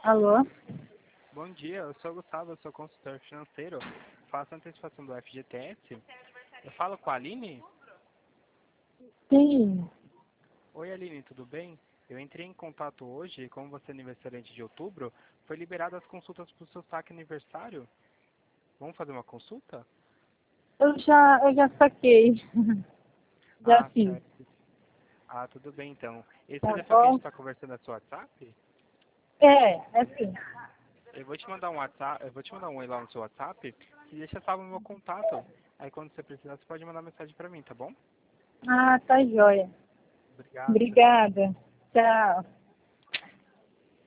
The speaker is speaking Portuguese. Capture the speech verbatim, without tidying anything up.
Alô? Bom dia, eu sou o Gustavo, eu sou consultor financeiro, faço antecipação do F G T S. Eu falo com a Aline? Sim. Oi Aline, tudo bem? Eu entrei em contato hoje e como você é aniversariante de outubro, foi liberado as consultas para o seu saque aniversário. Vamos fazer uma consulta? Eu já, eu já saquei. Já Ah, fiz. certo. Ah, tudo bem então. Esse Tá telefone que a gente bom? está conversando é seu WhatsApp? É, é sim. Eu vou te mandar um WhatsApp, eu vou te mandar um oi lá no seu WhatsApp e deixa salvo o meu contato. Aí quando você precisar, você pode mandar mensagem para mim, tá bom? Ah, tá joia. Obrigado, tchau, tchau. Obrigada. Tchau.